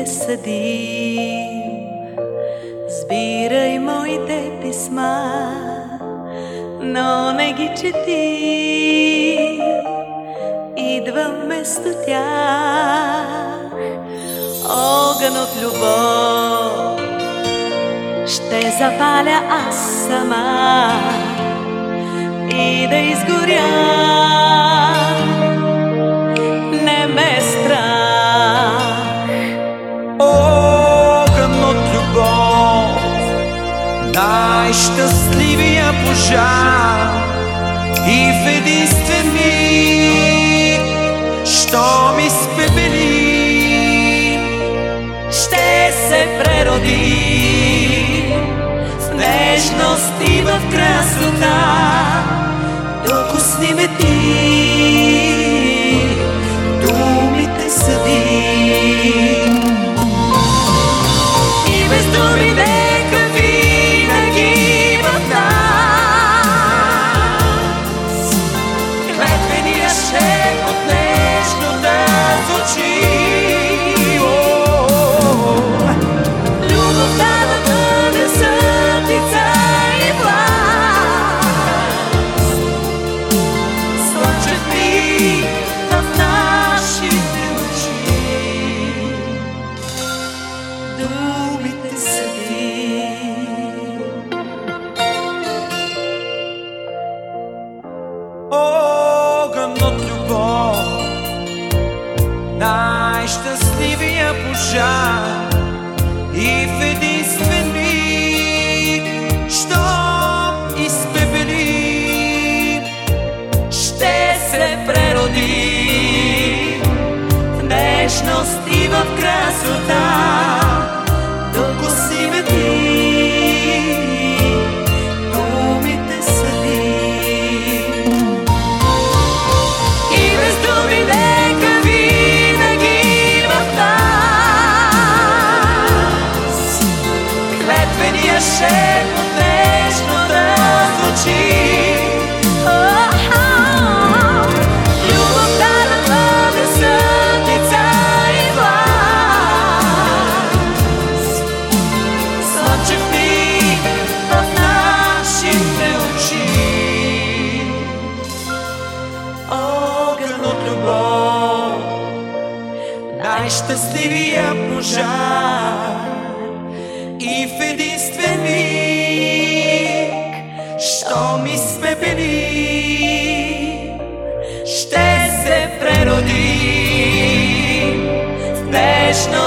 те съдим. Сбирай моите писма, но не ги чети. Идвам вместо тях огън от любов. Ще запаля аз сама и да изгоря. Не ме страх. Огън от любов, най-щастливия пожар, и в единствен миг, щом изпепели, ще се прероди в нежност и в красота. Докосни ме ти, думите съди. И без думи нека винаги в нас клетвения шепот нежно да звучи. Любовта да бъде съдница и власт, слънчев миг в нашите очи. Думите съди. огън от любов, най-щастливия пожар, и в единствен миг, щом изпепели, Ще се прероди в нежност и в красота. Докосни ме ти, думите съди. И без думи нека винаги в нас клетвения шепот нежно да звучи. Любовта да бъде съдница и власт, слънчев миг в нашите очи. Огън от любов, най-щастливия пожар, и в единствен миг, щом изпепели, ще се прероди в нежност